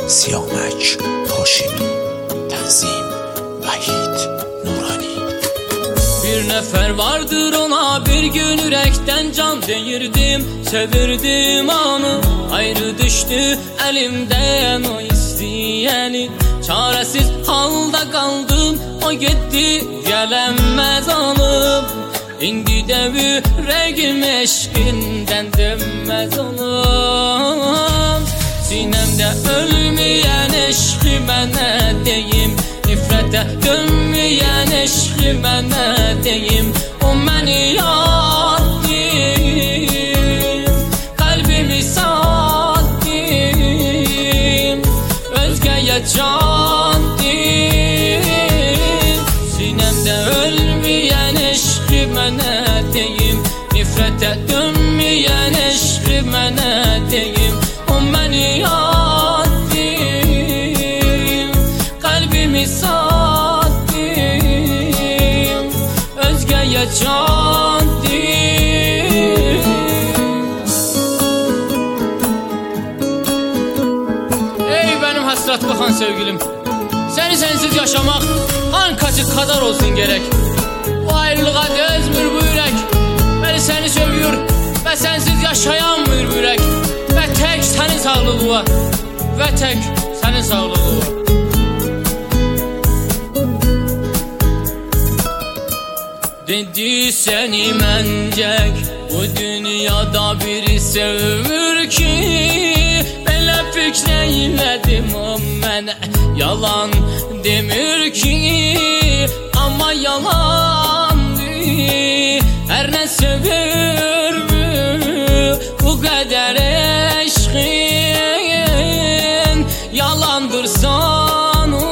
Siyamak Haşimi, Tənzim Vahid Nurani. Bir nefer vardır, ona bir gün yürekten can deyirdim, sevirdim onu. Ayrı düştü elimden o isteyeni, çaresiz halda kaldım, o gitti gelemez olup. İndi de yüreğim eşkinden dönmez olup. Sinemde ölmeyen eşki mənə deyim, nifrete dönmeyen eşki mənə deyim. O məni yad deyim, kalbimi sad deyim, özgeye can deyim. Sinemde ölmeyen eşki mənə deyim, nifrete dönmeyen eşki mənə deyim. O məni yad deyim, kalbimi sad deyim, özgeye can deyim. Ey benim hasret bakan sevgilim, seni sensiz yaşamak hankacık kadar olsun gerek. Bu ayrılığa dözmür bu yürek, beni seni seviyor ve sensiz yaşayamıyor bu yürek. Ve tek senin sağlığına, ve tek senin sağlığına. Dedi seni mencek, bu dünyada biri sevmür ki. Belə fikreyledim, o mənə yalan demir ki. Ama yalandır, her ne sevir mi bu kadar eşkin, yalandır sana.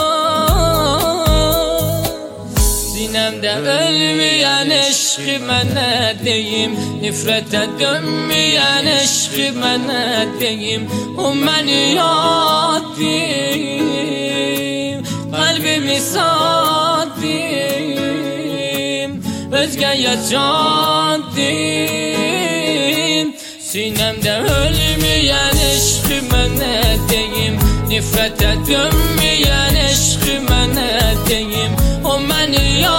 Sinemde ölmeyen eşki mənə deyim, nifrete dönmeyen eşki mənə deyim. O məni yad deyim, kalbimi sad deyim, özgeye can deyim. Sinemde ölmeyen eşki mənə deyim, nifrete dönmeyen eşki mənə deyim. O məni yad